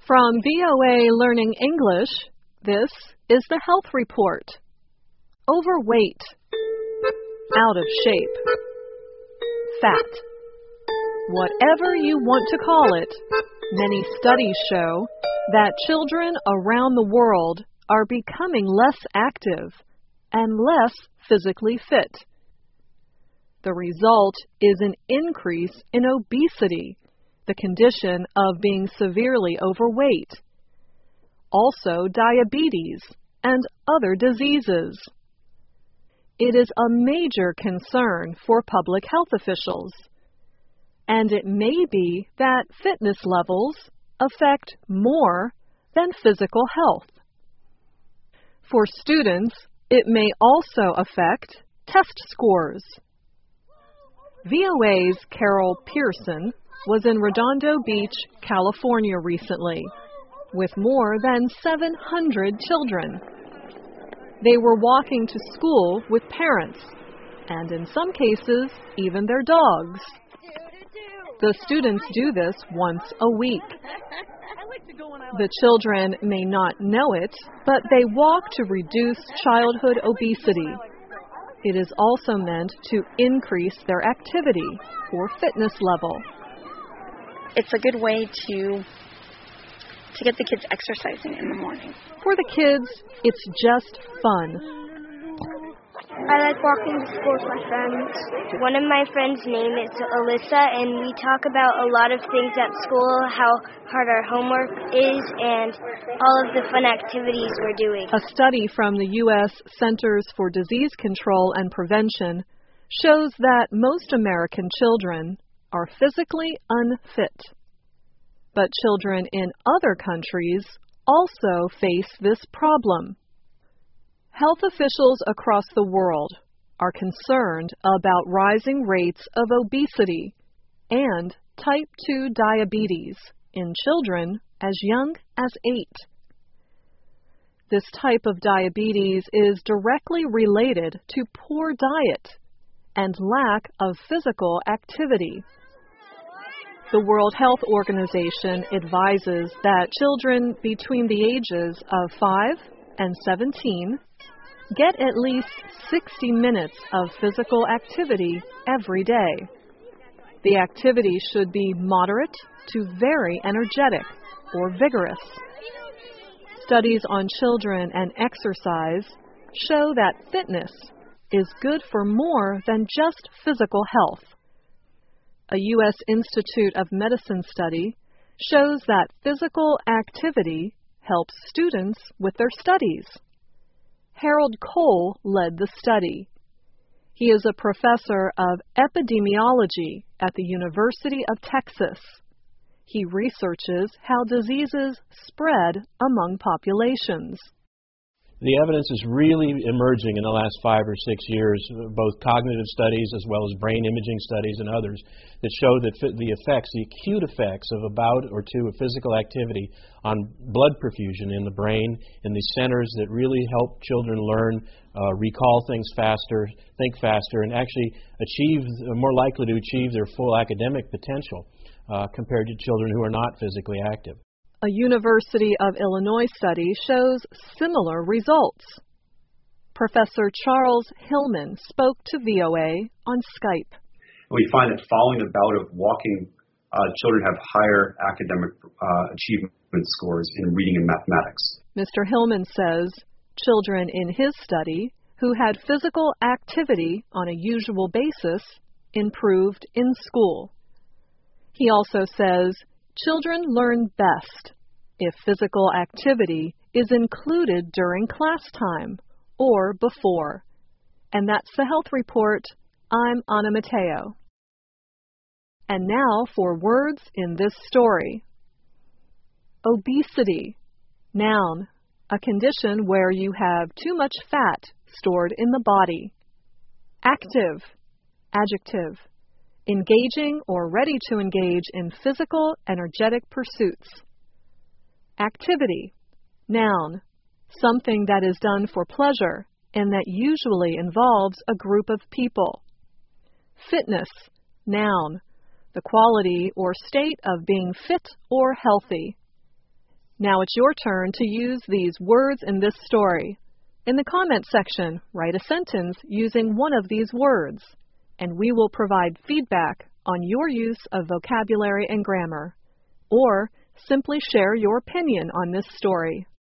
From VOA Learning English, this is the Health Report. Overweight, out of shape, fat. Whatever you want to call it, many studies show that children around the world are becoming less active and less physically fit. The result is an increase in obesity, the condition of being severely overweight. Also diabetes and other diseases. It is a major concern for public health officials, and it may be that fitness levels affect more than physical health. For students, it may also affect test scores. VOA's Carol Pearson was in Redondo Beach, California recently, with more than 700 children. They were walking to school with parents, and in some cases, even their dogs. The students do this once a week. The children may not know it, but they walk to reduce childhood obesity. It is also meant to increase their activity or fitness level. It's a good way to get the kids exercising in the morning. For the kids, it's just fun. I like walking to school with my friends. One of my friends' name is Alyssa, and we talk about a lot of things at school, how hard our homework is, and all of the fun activities we're doing. A study from the U.S. Centers for Disease Control and Prevention shows that most American children are physically unfit. But children in other countries also face this problem. Health officials across the world are concerned about rising rates of obesity and type 2 diabetes in children as young as 8. This type of diabetes is directly related to poor diet and lack of physical activity. The World Health Organization advises that children between the ages of 5 and 17 get at least 60 minutes of physical activity every day. The activity should be moderate to very energetic or vigorous. Studies on children and exercise show that fitness is good for more than just physical health. A U.S. Institute of Medicine study shows that physical activity helps students with their studies. Harold Cole led the study. He is a professor of epidemiology at the University of Texas. He researches how diseases spread among populations. The evidence is really emerging in the last 5 or 6 years, both cognitive studies as well as brain imaging studies and others, that show that the effects, the acute effects of a bout or two of physical activity on blood perfusion in the brain, in the centers that really help children learn, recall things faster, think faster, and actually are more likely to achieve their full academic potential compared to children who are not physically active. A University of Illinois study shows similar results. Professor Charles Hillman spoke to VOA on Skype. We find that following a bout of walking, children have higher academic achievement scores in reading and mathematics. Mr. Hillman says children in his study who had physical activity on a usual basis improved in school. He also says children learn best if physical activity is included during class time or before. And that's the Health Report. I'm Anna Mateo. And now for words in this story. Obesity. Noun, a condition where you have too much fat stored in the body. Active. Adjective. Engaging or ready to engage in physical, energetic pursuits. Activity. Noun. Something that is done for pleasure and that usually involves a group of people. Fitness. Noun. The quality or state of being fit or healthy. Now it's your turn to use these words in this story. In the comment section, write a sentence using one of these words, and we will provide feedback on your use of vocabulary and grammar, or simply share your opinion on this story.